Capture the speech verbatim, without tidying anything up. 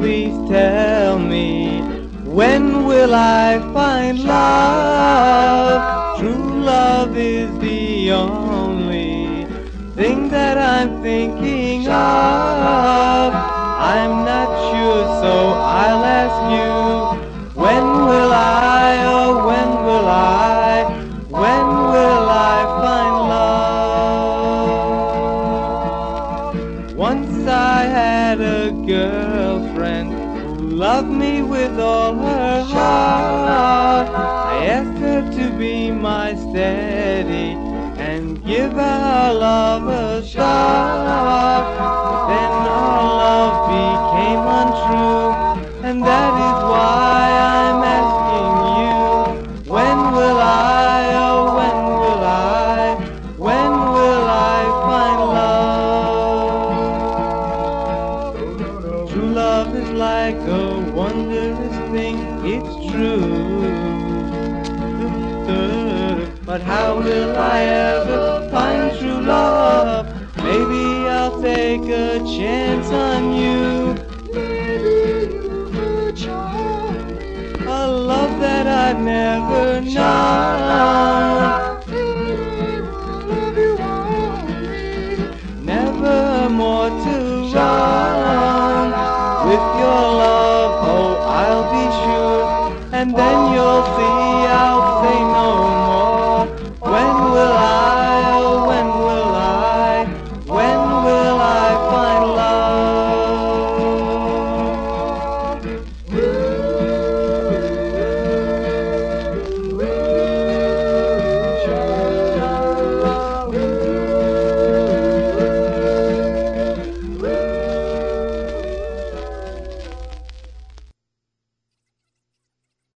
please tell me, when will I find love? True love is the only thing that I'm thinking of. I'm not sure, so I'll ask you, when will I, oh when will I, when will I find love? Once I had a girlfriend who loved me with all her heart. I asked her to be my steady and give our love a start. But then our love became untrue, and that is why I'm asking you, when will I, oh when will I, when will I find love? True love is like a wondrous thing, it's true. But how will I ever find true love? Maybe I'll take a chance on you. Maybe you could show me A love that I've never known. Maybe we'll love you only. Never more to run. With your love, oh I'll be sure. And then you'll see